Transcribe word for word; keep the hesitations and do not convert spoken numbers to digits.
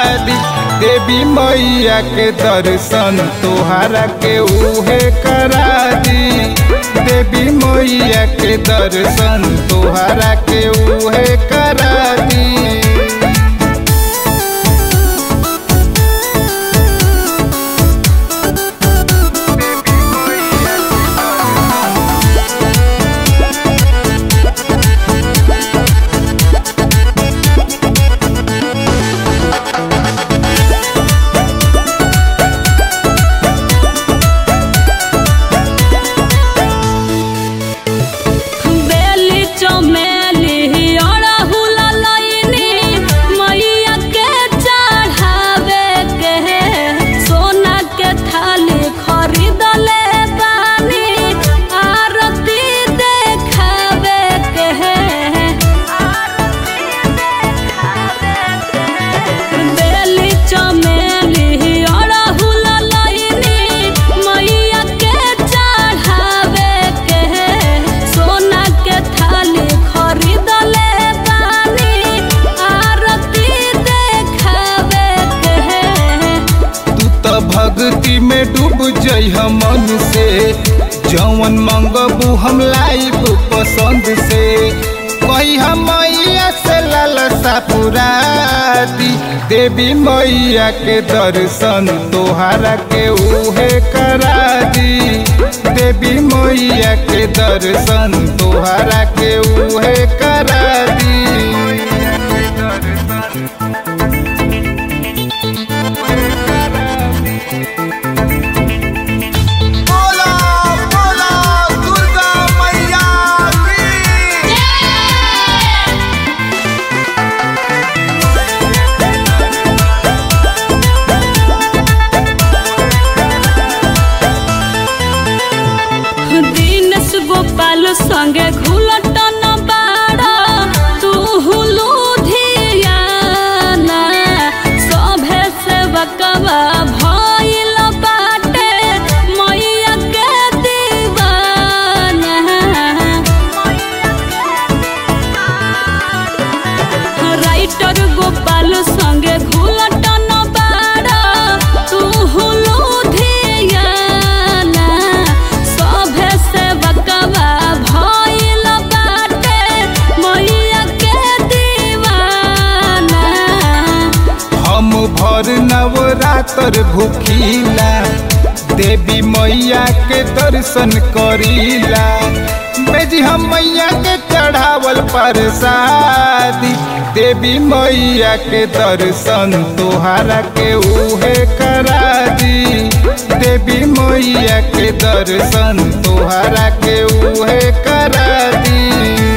दी। देवी मैया के दर्शन तोहरा के उहे करा दी। देवी मैया के दर्शन तोहरा के उहे करा दी। भक्ति में डूब जइह मन से, जवन मंगबू हम लाइब पसंद से। कहिया मैया से लालसा पुरा दी। देवी मैया के दर्शन तोहरा के उहे करा दी। देवी मैया के दर्शन तोहरा के उहे करा दी। गोपाल संगे घुलटन बाड़ा तू लुधियाना। सभे से बकवा भइल बाटे मैया के दीवाना। राइटर गोपाल संगे घुलटन बाड़ा तू भर नवरात्र भूखीला। देवी मैया के दर्शन करीला। बेजी हम मैया के चढ़ावल प्रसादी। देवी मैया के दर्शन तोहरा के उहे करा दी। देवी मैया के दर्शन तोहरा के उहे करा दी।